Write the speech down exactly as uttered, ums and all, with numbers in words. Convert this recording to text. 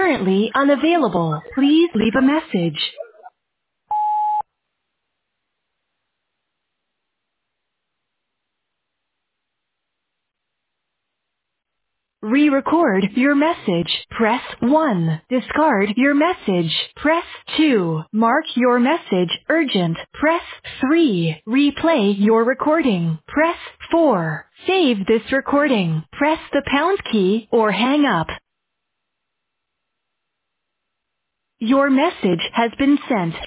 currently unavailable. Please leave a message. Re-record your message. Press one. Discard your message. Press two. Mark your message urgent. Press three. Replay your recording. Press four. Save this recording. Press the pound key or hang up. Your message has been sent.